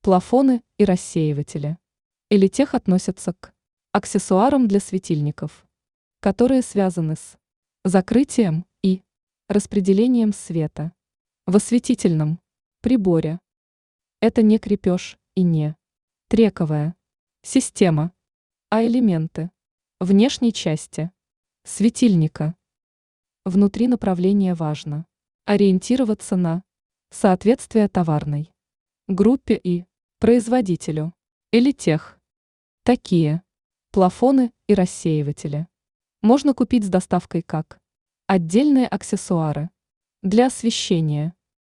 Плафоны и рассеиватели. Элитех относятся к аксессуарам для светильников, которые связаны с закрытием и распределением света в осветительном приборе. Это не крепеж и не трековая система, а элементы внешней части светильника. Внутри направления важно ориентироваться на соответствие товарной группе и производителю. Элитех. Такие плафоны и рассеиватели можно купить с доставкой как отдельные аксессуары для освещения